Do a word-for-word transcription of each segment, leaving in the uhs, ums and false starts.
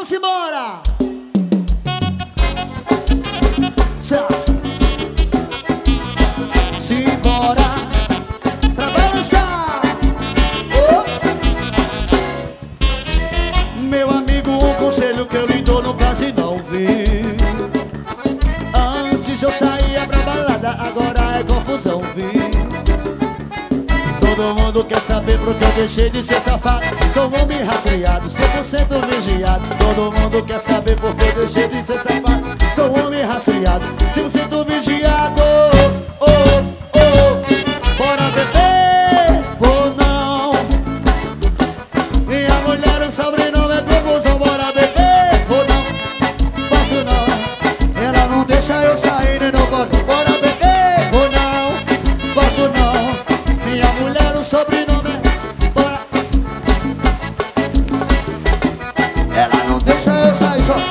vamos embora! Simbora pra balançar. Oh. Meu amigo, um conselho que eu lhe dou no caso e não vi. Antes eu saía pra balada, agora é confusão, vi. Todo mundo quer saber porque eu deixei de ser safado. Sou um homem rastreado, cem por cento vigiado. Todo mundo quer saber porque eu deixei de ser safado. Sou um homem rastreado, cem por cento vigiado. Oh, oh, oh. Bora beber ou não? Minha mulher, o sobrenome é confusão. Bora beber ou não? Posso não. Ela não deixa eu sair nem no corpo. Bora beber ou não? Posso não. Minha mulher, o sobrenome é bora. Ela não deixa eu sair só.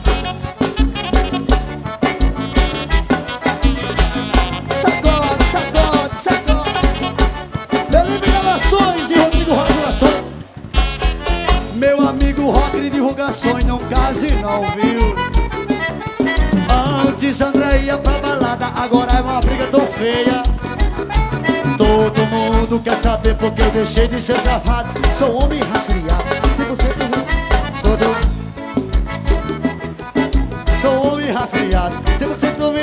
Sacode, sacode, sacode. Felipe Gravações e Rodrigo Revelações. Meu amigo Rock de divulgações, não case não, viu? Antes André ia pra balada, agora é uma briga tão feia. Todo mundo quer saber porque eu deixei de ser safado. Sou homem rastreado, se você perguntar. Todo... Sou homem rastreado, se você não